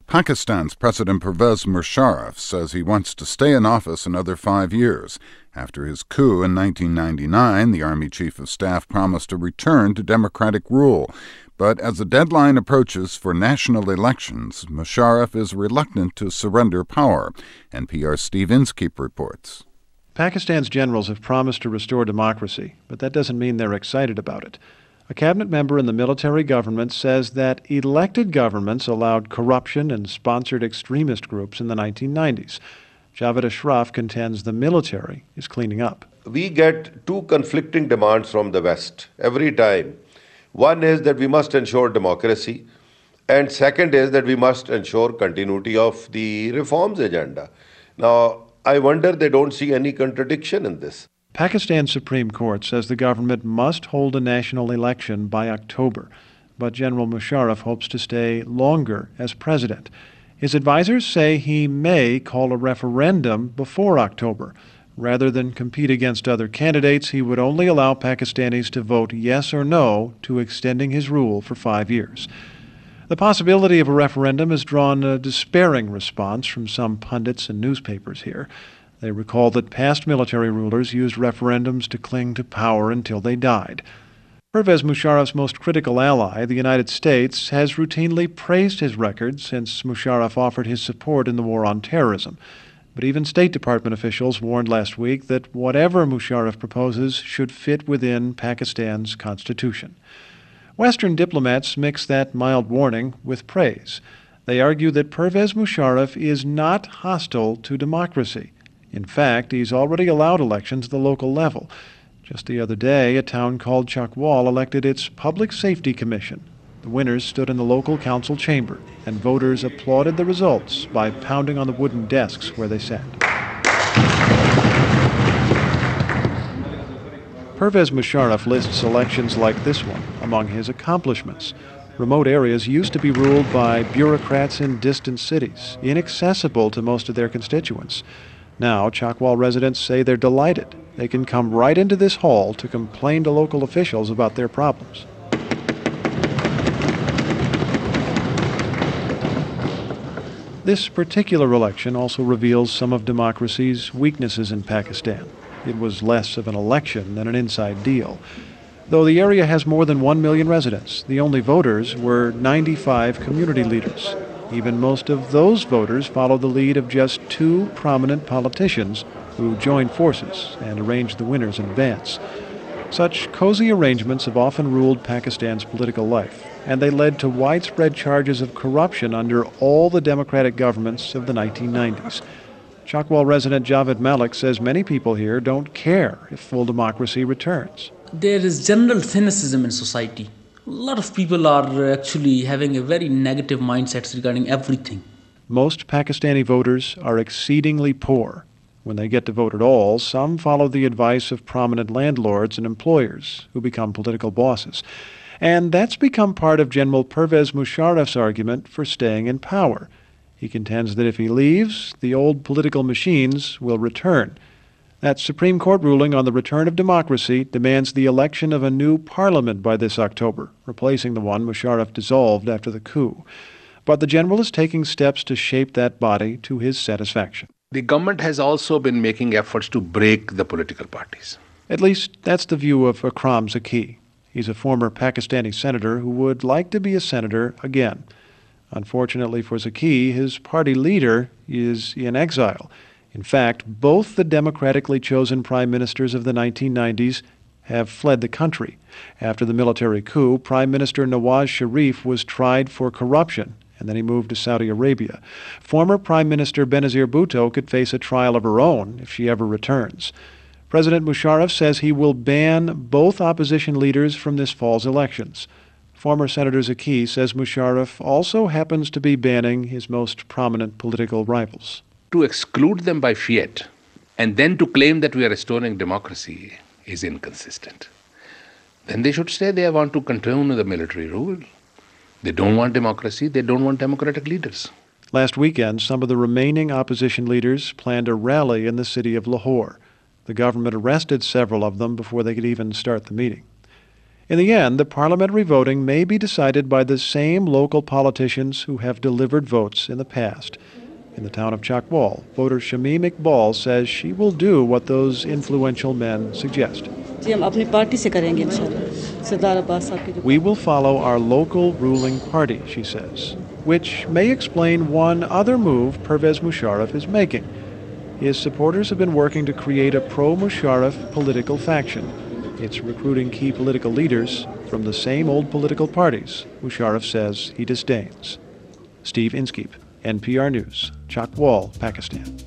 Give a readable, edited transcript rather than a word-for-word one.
Pakistan's President Pervez Musharraf says he wants to stay in office another 5 years. After his coup in 1999, the Army Chief of Staff promised a return to democratic rule. But as the deadline approaches for national elections, Musharraf is reluctant to surrender power. NPR's Steve Inskeep reports. Pakistan's generals have promised to restore democracy, but that doesn't mean they're excited about it. A cabinet member in the military government says that elected governments allowed corruption and sponsored extremist groups in the 1990s. Javed Ashraf contends the military is cleaning up. We get two conflicting demands from the West every time. One is that we must ensure democracy, and second is that we must ensure continuity of the reforms agenda. Now, I wonder they don't see any contradiction in this. Pakistan's Supreme Court says the government must hold a national election by October, but General Musharraf hopes to stay longer as president. His advisors say he may call a referendum before October. Rather than compete against other candidates, he would only allow Pakistanis to vote yes or no to extending his rule for 5 years. The possibility of a referendum has drawn a despairing response from some pundits and newspapers here. They recall that past military rulers used referendums to cling to power until they died. Pervez Musharraf's most critical ally, the United States, has routinely praised his record since Musharraf offered his support in the war on terrorism. But even State Department officials warned last week that whatever Musharraf proposes should fit within Pakistan's constitution. Western diplomats mix that mild warning with praise. They argue that Pervez Musharraf is not hostile to democracy. In fact, he's already allowed elections at the local level. Just the other day, a town called Chakwal elected its Public Safety Commission. The winners stood in the local council chamber, and voters applauded the results by pounding on the wooden desks where they sat. Pervez Musharraf lists elections like this one among his accomplishments. Remote areas used to be ruled by bureaucrats in distant cities, inaccessible to most of their constituents. Now, Chakwal residents say they're delighted. They can come right into this hall to complain to local officials about their problems. This particular election also reveals some of democracy's weaknesses in Pakistan. It was less of an election than an inside deal. Though the area has more than 1 million residents, the only voters were 95 community leaders. Even most of those voters followed the lead of just 2 prominent politicians who joined forces and arranged the winners in advance. Such cozy arrangements have often ruled Pakistan's political life, and they led to widespread charges of corruption under all the democratic governments of the 1990s. Chakwal resident Javed Malik says many people here don't care if full democracy returns. There is general cynicism in society. A lot of people are actually having a very negative mindset regarding everything. Most Pakistani voters are exceedingly poor. When they get to vote at all, some follow the advice of prominent landlords and employers who become political bosses. And that's become part of General Pervez Musharraf's argument for staying in power. He contends that if he leaves, the old political machines will return. That Supreme Court ruling on the return of democracy demands the election of a new parliament by this October, replacing the one Musharraf dissolved after the coup. But the general is taking steps to shape that body to his satisfaction. The government has also been making efforts to break the political parties. At least that's the view of Akram Zaki. He's a former Pakistani senator who would like to be a senator again. Unfortunately for Zaki, his party leader is in exile. In fact, both the democratically chosen prime ministers of the 1990s have fled the country. After the military coup, Prime Minister Nawaz Sharif was tried for corruption, and then he moved to Saudi Arabia. Former Prime Minister Benazir Bhutto could face a trial of her own if she ever returns. President Musharraf says he will ban both opposition leaders from this fall's elections. Former Senator Zaki says Musharraf also happens to be banning his most prominent political rivals. To exclude them by fiat and then to claim that we are restoring democracy is inconsistent. Then they should say they want to continue the military rule. They don't want democracy, they don't want democratic leaders. Last weekend, some of the remaining opposition leaders planned a rally in the city of Lahore. The government arrested several of them before they could even start the meeting. In the end, the parliamentary voting may be decided by the same local politicians who have delivered votes in the past. In the town of Chakwal, voter Shamim Iqbal says she will do what those influential men suggest. We will follow our local ruling party, she says, which may explain one other move Pervez Musharraf is making. His supporters have been working to create a pro-Musharraf political faction. It's recruiting key political leaders from the same old political parties Musharraf says he disdains. Steve Inskeep, NPR News, Chakwal, Pakistan.